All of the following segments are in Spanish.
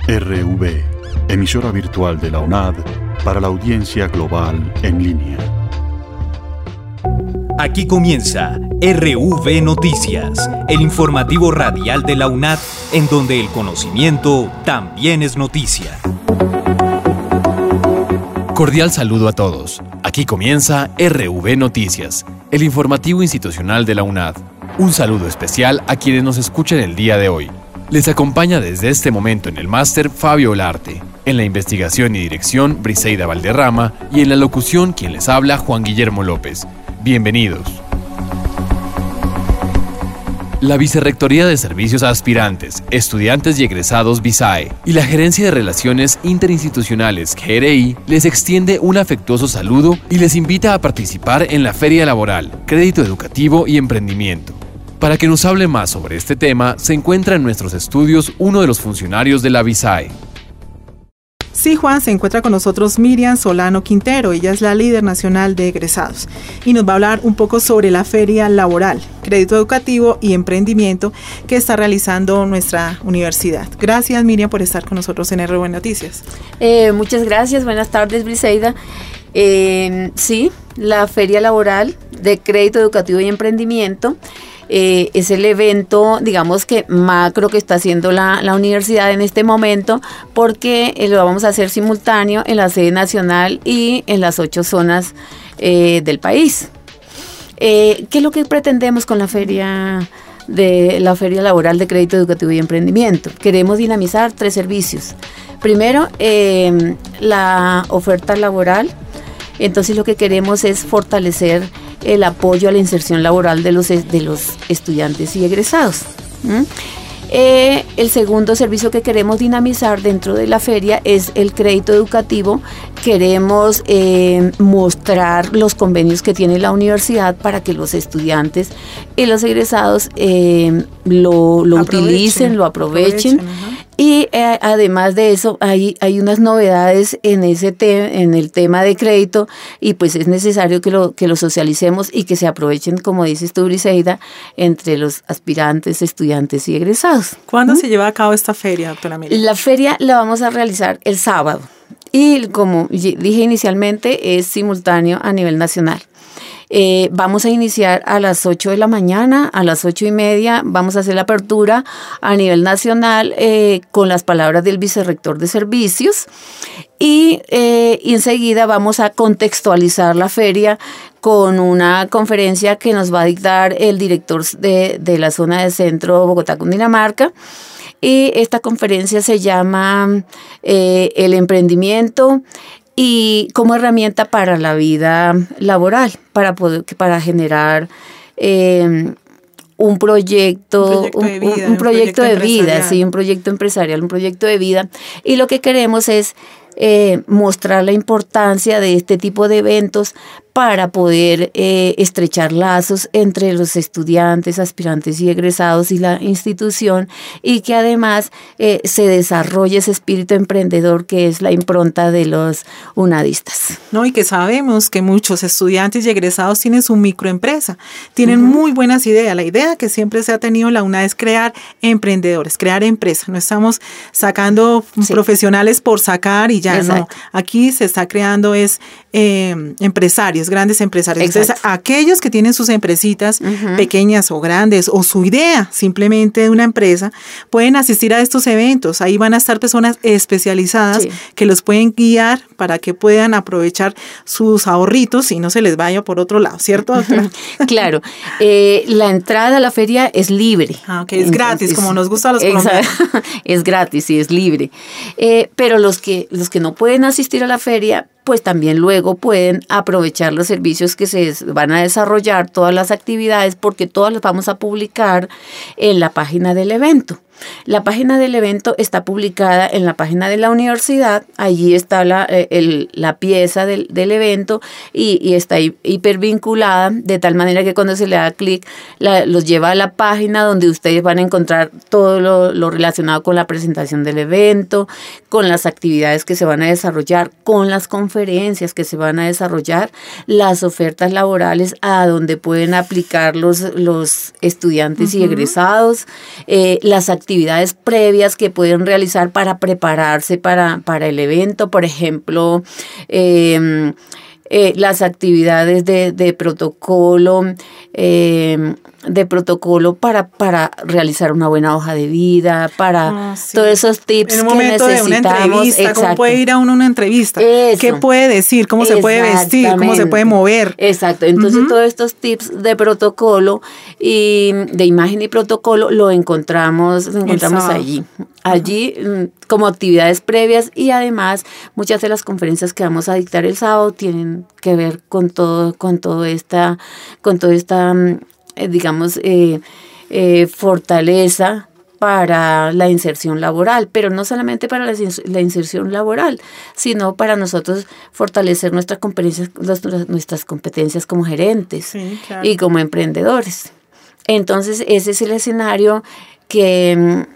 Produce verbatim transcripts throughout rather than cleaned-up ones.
R V, emisora virtual de la UNAD para la audiencia global en línea. Aquí comienza R V Noticias, el informativo radial de la UNAD, en donde el conocimiento también es noticia. Cordial saludo a todos. Aquí comienza R V Noticias, el informativo institucional de la UNAD. Un saludo especial a quienes nos escuchan el día de hoy. Les acompaña desde este momento en el máster Fabio Olarte, en la investigación y dirección Briseida Valderrama y en la locución quien les habla Juan Guillermo López. Bienvenidos. La Vicerrectoría de Servicios a Aspirantes, Estudiantes y Egresados VISAE y la Gerencia de Relaciones Interinstitucionales G R I les extiende un afectuoso saludo y les invita a participar en la Feria Laboral, Crédito Educativo y Emprendimiento. Para que nos hable más sobre este tema, se encuentra en nuestros estudios uno de los funcionarios de la VISAE. Sí, Juan, se encuentra con nosotros Miriam Solano Quintero. Ella es la líder nacional de egresados y nos va a hablar un poco sobre la Feria Laboral, Crédito Educativo y Emprendimiento que está realizando nuestra universidad. Gracias, Miriam, por estar con nosotros en R V Noticias. Eh, muchas gracias. Buenas tardes, Briseida. Eh, sí, la Feria Laboral de Crédito Educativo y Emprendimiento Eh, es el evento, digamos que macro que está haciendo la, la universidad en este momento, porque eh, lo vamos a hacer simultáneo en la sede nacional y en las ocho zonas eh, del país. Eh, ¿Qué es lo que pretendemos con la feria de la Feria Laboral de Crédito Educativo y Emprendimiento? Queremos dinamizar tres servicios. Primero, eh, la oferta laboral. Entonces lo que queremos es fortalecer el apoyo a la inserción laboral de los, de los estudiantes y egresados. ¿Mm? Eh, el segundo servicio que queremos dinamizar dentro de la feria es el crédito educativo. Queremos eh, mostrar los convenios que tiene la universidad para que los estudiantes y los egresados eh, lo, lo utilicen, lo aprovechen. aprovechen Y eh, además de eso, hay, hay unas novedades en ese te- en el tema de crédito y pues es necesario que lo, que lo socialicemos y que se aprovechen, como dices tú, Briseida, entre los aspirantes, estudiantes y egresados. ¿Cuándo ¿Mm? se lleva a cabo esta feria, doctora Miriam? La feria la vamos a realizar el sábado y como dije inicialmente, es simultáneo a nivel nacional. Eh, vamos a iniciar a las ocho de la mañana, a las ocho y media vamos a hacer la apertura a nivel nacional eh, con las palabras del vicerrector de servicios y, eh, y enseguida vamos a contextualizar la feria con una conferencia que nos va a dictar el director de, de la zona de centro Bogotá, Cundinamarca. Y esta conferencia se llama eh, El emprendimiento y como herramienta para la vida laboral, para poder, para generar eh, un proyecto, un proyecto de vida, un, un, un proyecto proyecto de vida, sí, un proyecto empresarial, un proyecto de vida. Y lo que queremos es eh, mostrar la importancia de este tipo de eventos para poder eh, estrechar lazos entre los estudiantes, aspirantes y egresados y la institución, y que además eh, se desarrolle ese espíritu emprendedor que es la impronta de los unadistas. No, y que sabemos que muchos estudiantes y egresados tienen su microempresa, tienen uh-huh. muy buenas ideas. La idea que siempre se ha tenido en la UNAD es crear emprendedores, crear empresas. No estamos sacando sí. profesionales por sacar y ya, Exacto. no. Aquí se está creando es eh, empresarios, grandes empresarios. Exacto. Entonces, aquellos que tienen sus empresitas uh-huh. pequeñas o grandes o su idea simplemente de una empresa, pueden asistir a estos eventos. Ahí van a estar personas especializadas sí. que los pueden guiar para que puedan aprovechar sus ahorritos y no se les vaya por otro lado, ¿cierto, doctora? Claro. Eh, la entrada a la feria es libre. Ah, ok, es Entonces, gratis, como nos gusta a los colombianos. Es gratis y es libre. Eh, pero los que, los que no pueden asistir a la feria, pues también luego pueden aprovechar los servicios que se van a desarrollar, todas las actividades, porque todas las vamos a publicar en la página del evento. La página del evento está publicada en la página de la universidad, allí está la, el, la pieza del, del evento y, y está hipervinculada, de tal manera que cuando se le da clic los lleva a la página donde ustedes van a encontrar todo lo, lo relacionado con la presentación del evento, con las actividades que se van a desarrollar, con las conferencias conferencias que se van a desarrollar, las ofertas laborales a donde pueden aplicar los, los estudiantes uh-huh. y egresados, eh, las actividades previas que pueden realizar para prepararse para, para el evento, por ejemplo, eh, eh, las actividades de, de protocolo, eh, de protocolo para, para realizar una buena hoja de vida, para ah, sí. todos esos tips en un que momento necesitamos. De una entrevista, exacto. ¿cómo puede ir a uno a una entrevista? Eso. ¿Qué puede decir? ¿Cómo se puede vestir? ¿Cómo se puede mover? Exacto. Entonces, uh-huh. todos estos tips de protocolo y de imagen y protocolo lo encontramos, lo encontramos allí. Allí, uh-huh. como actividades previas, y además muchas de las conferencias que vamos a dictar el sábado tienen que ver con todo, con todo esta, con toda esta Eh, digamos, eh, eh, fortaleza para la inserción laboral, pero no solamente para la, la inserción laboral, sino para nosotros fortalecer nuestras competencias, nuestras competencias como gerentes sí, claro. y como emprendedores. Entonces, ese es el escenario que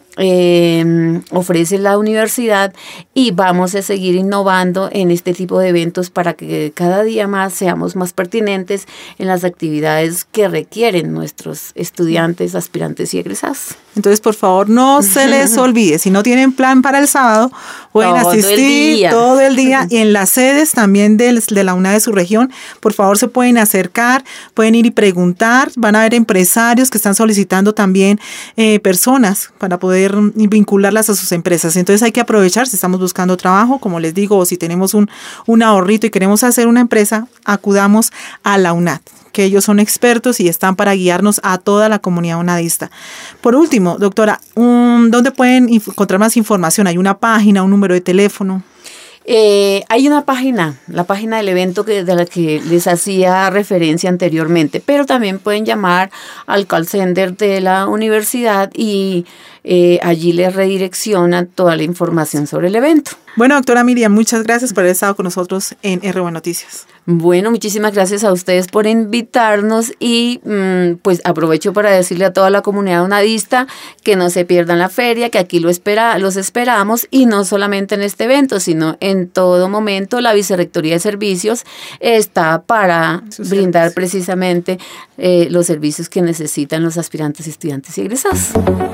Eh, ofrece la universidad, y vamos a seguir innovando en este tipo de eventos para que cada día más seamos más pertinentes en las actividades que requieren nuestros estudiantes, aspirantes y egresados. Entonces, por favor, no se les olvide, si no tienen plan para el sábado, pueden todo asistir el todo el día, y en las sedes también de, de la UNAD de su región, por favor se pueden acercar, pueden ir y preguntar, van a haber empresarios que están solicitando también eh, personas para poder vincularlas a sus empresas. Entonces hay que aprovechar, si estamos buscando trabajo, como les digo, o si tenemos un, un ahorrito y queremos hacer una empresa, acudamos a la UNAD, que ellos son expertos y están para guiarnos a toda la comunidad unadista. Por último, doctora, um, ¿dónde pueden encontrar más información? ¿Hay una página, un número de teléfono? Eh, hay una página, la página del evento que, de la que les hacía referencia anteriormente, pero también pueden llamar al call center de la universidad y eh, allí les redireccionan toda la información sobre el evento. Bueno, doctora Miriam, muchas gracias por haber estado con nosotros en R V Noticias. Bueno, muchísimas gracias a ustedes por invitarnos, y mmm, pues aprovecho para decirle a toda la comunidad unadista que no se pierdan la feria, que aquí lo espera, los esperamos, y no solamente en este evento, sino en todo momento. La Vicerrectoría de Servicios está para Sus brindar servicios. precisamente eh, los servicios que necesitan los aspirantes, estudiantes y egresados.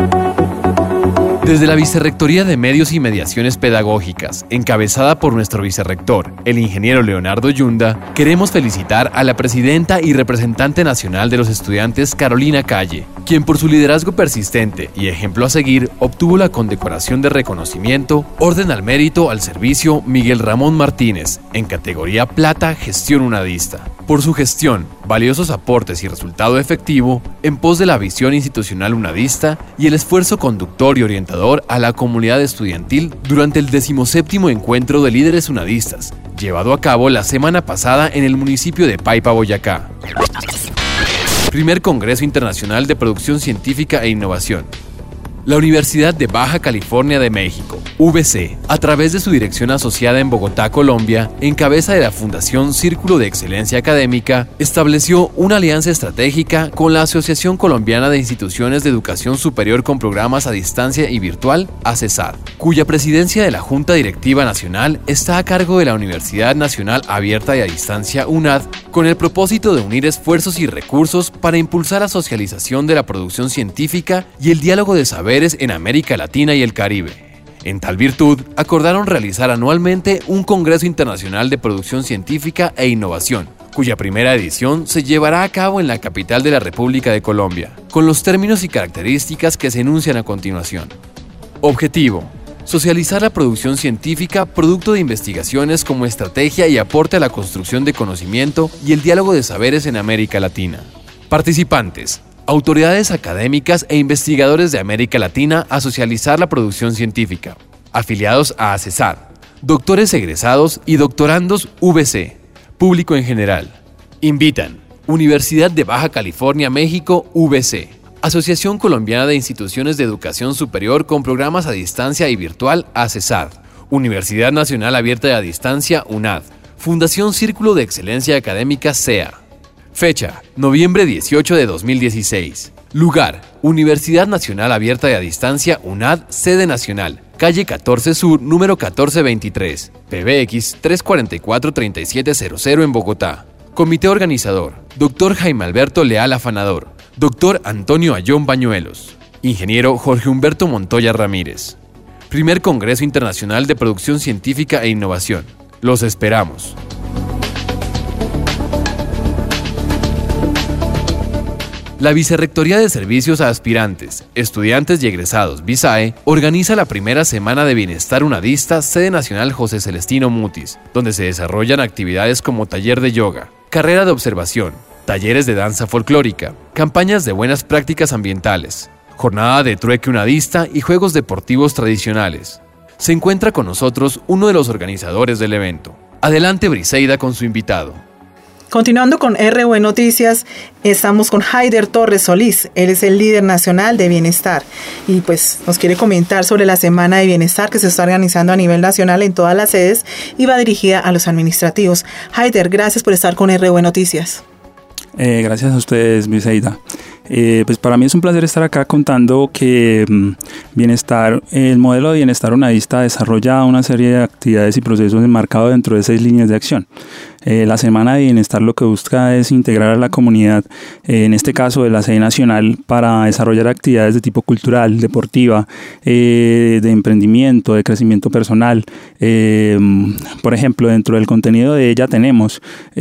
Desde la Vicerrectoría de Medios y Mediaciones Pedagógicas, encabezada por nuestro vicerrector, el ingeniero Leonardo Yunda, queremos felicitar a la presidenta y representante nacional de los estudiantes, Carolina Calle, quien por su liderazgo persistente y ejemplo a seguir obtuvo la condecoración de reconocimiento Orden al Mérito al Servicio Miguel Ramón Martínez, en categoría Plata Gestión Unadista, por su gestión, valiosos aportes y resultado efectivo en pos de la visión institucional unadista y el esfuerzo conductor y orientador a la comunidad estudiantil durante el decimoséptimo Encuentro de Líderes Unadistas, llevado a cabo la semana pasada en el municipio de Paipa, Boyacá. Primer Congreso Internacional de Producción Científica e Innovación. La Universidad de Baja California de México, U B C, a través de su dirección asociada en Bogotá, Colombia, en cabeza de la Fundación Círculo de Excelencia Académica, estableció una alianza estratégica con la Asociación Colombiana de Instituciones de Educación Superior con Programas a Distancia y Virtual, ACESAD, cuya presidencia de la Junta Directiva Nacional está a cargo de la Universidad Nacional Abierta y a Distancia, UNAD, con el propósito de unir esfuerzos y recursos para impulsar la socialización de la producción científica y el diálogo de saberes en América Latina y el Caribe. En tal virtud, acordaron realizar anualmente un Congreso Internacional de Producción Científica e Innovación, cuya primera edición se llevará a cabo en la capital de la República de Colombia, con los términos y características que se enuncian a continuación. Objetivo: socializar la producción científica, producto de investigaciones como estrategia y aporte a la construcción de conocimiento y el diálogo de saberes en América Latina. Participantes: autoridades académicas e investigadores de América Latina a socializar la producción científica, afiliados a ACESAD, doctores egresados y doctorandos U B C, público en general. Invitan: Universidad de Baja California, México, U B C, Asociación Colombiana de Instituciones de Educación Superior con Programas a Distancia y Virtual, ACESAD, Universidad Nacional Abierta y a Distancia, UNAD, Fundación Círculo de Excelencia Académica, C E A. Fecha: noviembre dieciocho de dos mil dieciséis. Lugar: Universidad Nacional Abierta y a Distancia, UNAD, sede nacional, calle catorce Sur, número catorce veintitrés, P B X tres cuatro cuatro, tres siete cero cero en Bogotá. Comité organizador: doctor Jaime Alberto Leal Afanador, doctor Antonio Ayón Bañuelos, ingeniero Jorge Humberto Montoya Ramírez. Primer Congreso Internacional de Producción Científica e Innovación. Los esperamos. La Vicerrectoría de Servicios a Aspirantes, Estudiantes y Egresados VISAE organiza la primera Semana de Bienestar Unadista Sede Nacional José Celestino Mutis, donde se desarrollan actividades como taller de yoga, carrera de observación, talleres de danza folclórica, campañas de buenas prácticas ambientales, jornada de trueque unadista y juegos deportivos tradicionales. Se encuentra con nosotros uno de los organizadores del evento. Adelante Briseida con su invitado. Continuando con R U V Noticias, estamos con Haider Torres Solís. Él es el líder nacional de bienestar y pues nos quiere comentar sobre la Semana de Bienestar que se está organizando a nivel nacional en todas las sedes y va dirigida a los administrativos. Haider, gracias por estar con R U V Noticias. Eh, gracias a ustedes, Briseida. Eh, pues para mí es un placer estar acá contando que mm, bienestar, el modelo de bienestar unadista desarrolla una serie de actividades y procesos enmarcados dentro de seis líneas de acción. Eh, la Semana de Bienestar lo que busca es integrar a la comunidad, eh, en este caso de la sede nacional, para desarrollar actividades de tipo cultural, deportiva, eh, de emprendimiento, de crecimiento personal. Eh, por ejemplo, dentro del contenido de ella tenemos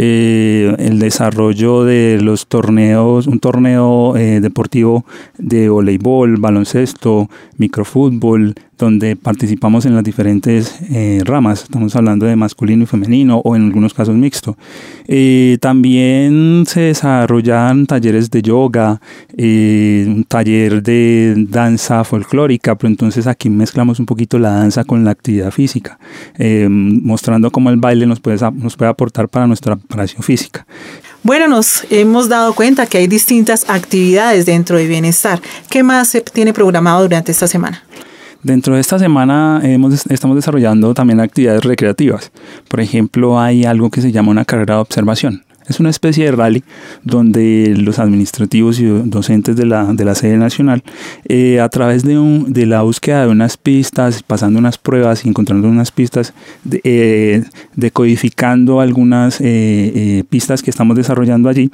eh, el desarrollo de los torneos, un torneo eh, deportivo de voleibol, baloncesto, microfútbol, donde participamos en las diferentes eh, ramas. Estamos hablando de masculino y femenino o en algunos casos mixto. Eh, también se desarrollan talleres de yoga, eh, un taller de danza folclórica, pero entonces aquí mezclamos un poquito la danza con la actividad física, eh, mostrando cómo el baile nos puede, nos puede aportar para nuestra preparación física. Bueno, nos hemos dado cuenta que hay distintas actividades dentro de bienestar. ¿Qué más se tiene programado durante esta semana? Dentro de esta semana hemos, estamos desarrollando también actividades recreativas. Por ejemplo, hay algo que se llama una carrera de observación. Es una especie de rally donde los administrativos y docentes de la, de la sede nacional, eh, a través de, un, de la búsqueda de unas pistas, pasando unas pruebas y encontrando unas pistas, de, eh, decodificando algunas eh, eh, pistas que estamos desarrollando allí,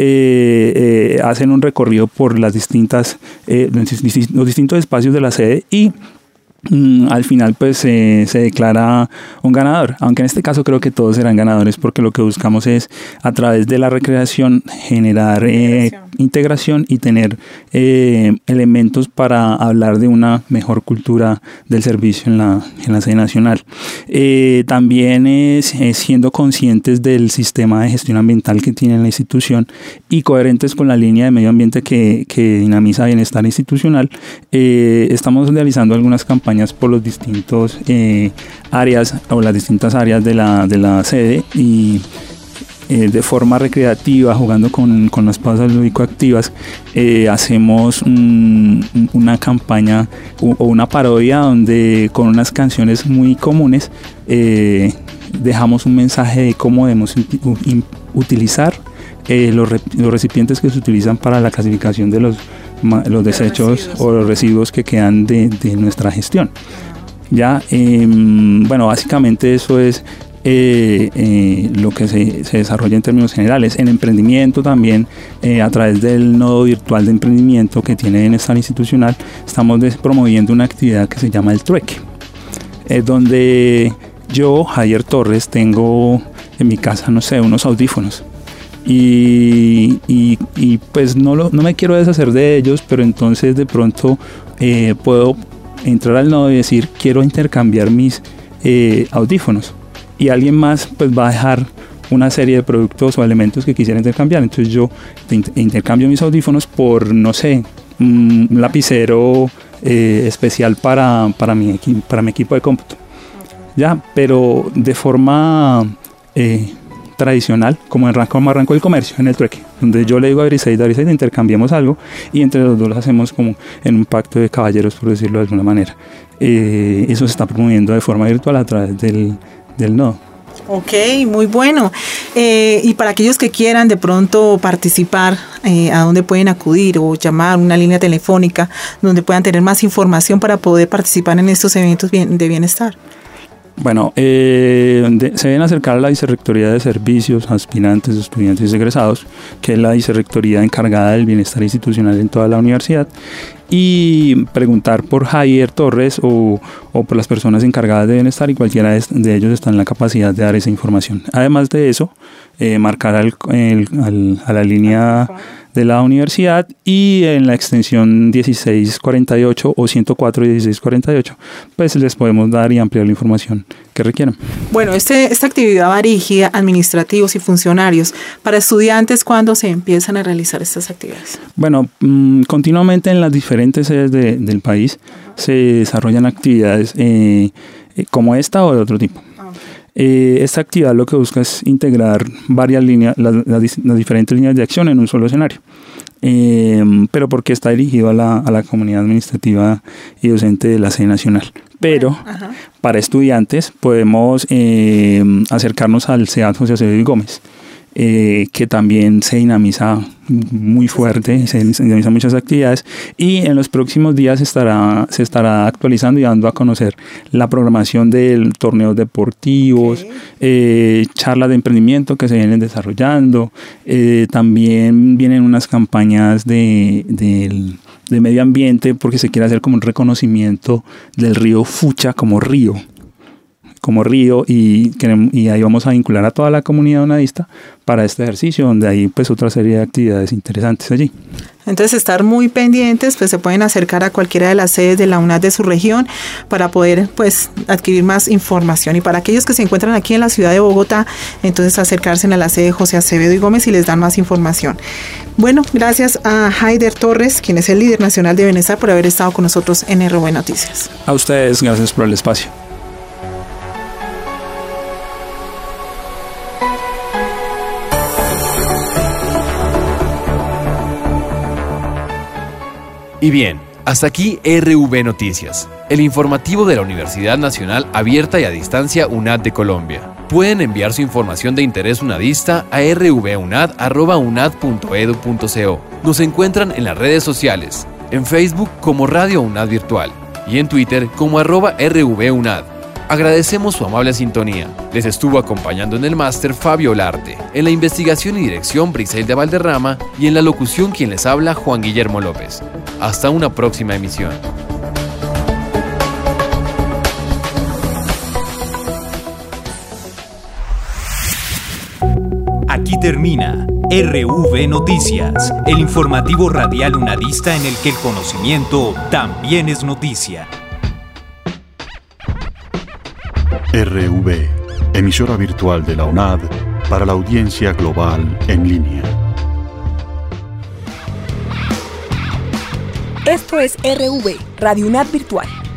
eh, eh, hacen un recorrido por las distintas, eh, los distintos espacios de la sede y al final pues eh, se declara un ganador, aunque en este caso creo que todos serán ganadores porque lo que buscamos es a través de la recreación generar eh, integración. integración y tener eh, elementos para hablar de una mejor cultura del servicio en la, en la sede nacional. Eh, también es, es siendo conscientes del sistema de gestión ambiental que tiene la institución y coherentes con la línea de medio ambiente que, que dinamiza bienestar institucional, eh, estamos realizando algunas campañas por los distintos eh, áreas o las distintas áreas de la, de la sede y eh, de forma recreativa, jugando con, con las pausas lúdico-activas, eh, hacemos un, una campaña o, o una parodia donde con unas canciones muy comunes eh, dejamos un mensaje de cómo debemos utilizar eh, los, re, los recipientes que se utilizan para la clasificación de los los desechos o los residuos que quedan de, de nuestra gestión. Ya, eh, bueno, básicamente eso es eh, eh, lo que se, se desarrolla en términos generales. En emprendimiento también, eh, a través del nodo virtual de emprendimiento que tiene Bienestar Institucional, estamos promoviendo una actividad que se llama el trueque, eh, donde yo, Haider Torres, tengo en mi casa, no sé, unos audífonos. Y, y, y pues no, lo, no me quiero deshacer de ellos, pero entonces de pronto eh, puedo entrar al nodo y decir quiero intercambiar mis eh, audífonos y alguien más pues va a dejar una serie de productos o elementos que quisiera intercambiar. Entonces yo intercambio mis audífonos por, no sé, un lapicero eh, especial para, para, mi, para mi equipo de cómputo, ya, pero de forma eh, tradicional, como en Ranco, como arrancó el comercio, en el trueque, donde yo le digo a Briseida, Briseida, intercambiemos algo y entre los dos lo hacemos como en un pacto de caballeros, por decirlo de alguna manera. Eh, eso se está promoviendo de forma virtual a través del, del nodo. Ok, muy bueno. Eh, y para aquellos que quieran de pronto participar, eh, ¿a dónde pueden acudir o llamar una línea telefónica donde puedan tener más información para poder participar en estos eventos bien, de bienestar? Bueno, eh, de, se deben acercar a la Vicerrectoría de Servicios, aspirantes, estudiantes y egresados, que es la vicerrectoría encargada del bienestar institucional en toda la universidad, y preguntar por Javier Torres o, o por las personas encargadas de bienestar, y cualquiera de, de ellos está en la capacidad de dar esa información. Además de eso, eh, marcar al, el, al, a la línea de la universidad y en la extensión dieciséis cuarenta y ocho o ciento cuatro dieciséis cuarenta y ocho, pues les podemos dar y ampliar la información que requieran. Bueno, este, esta actividad va dirigida a administrativos y funcionarios. Para estudiantes, ¿cuándo se empiezan a realizar estas actividades? Bueno, mmm, continuamente en las diferentes sedes de, del país se desarrollan actividades eh, eh, como esta o de otro tipo. Eh, esta actividad lo que busca es integrar varias líneas, las, las, las diferentes líneas de acción en un solo escenario, eh, pero porque está dirigido a la, a la comunidad administrativa y docente de la sede nacional. Pero Ajá. para estudiantes podemos eh, acercarnos al SEAD José Acevedo y Gómez, eh, que también se dinamiza muy fuerte, se dinamizan muchas actividades, y en los próximos días estará, se estará actualizando y dando a conocer la programación de torneos deportivos, okay. eh, charlas de emprendimiento que se vienen desarrollando, eh, también vienen unas campañas de, de, de medio ambiente, porque se quiere hacer como un reconocimiento del río Fucha como río. como río y, queremos, y ahí vamos a vincular a toda la comunidad unadista para este ejercicio, donde hay pues otra serie de actividades interesantes allí. Entonces, estar muy pendientes, pues se pueden acercar a cualquiera de las sedes de la UNAD de su región para poder pues adquirir más información. Y para aquellos que se encuentran aquí en la ciudad de Bogotá, entonces acercarse a la sede José Acevedo y Gómez y les dan más información. Bueno, gracias a Javier Torres, quien es el líder nacional de bienestar, por haber estado con nosotros en R V Noticias. A ustedes, gracias por el espacio. Y bien, hasta aquí R V Noticias, el informativo de la Universidad Nacional Abierta y a Distancia UNAD de Colombia. Pueden enviar su información de interés unadista a r v unad arroba unad punto edu punto co. Nos encuentran en las redes sociales, en Facebook como Radio UNAD Virtual y en Twitter como arroba rvunad. Agradecemos su amable sintonía. Les estuvo acompañando en el máster Fabio Olarte, en la investigación y dirección Briseida Valderrama y en la locución quien les habla Juan Guillermo López. Hasta una próxima emisión. Aquí termina R V Noticias, el informativo radial unadista en el que el conocimiento también es noticia. R V, emisora virtual de la UNAD para la audiencia global en línea. Esto es R V, Radio UNAD Virtual.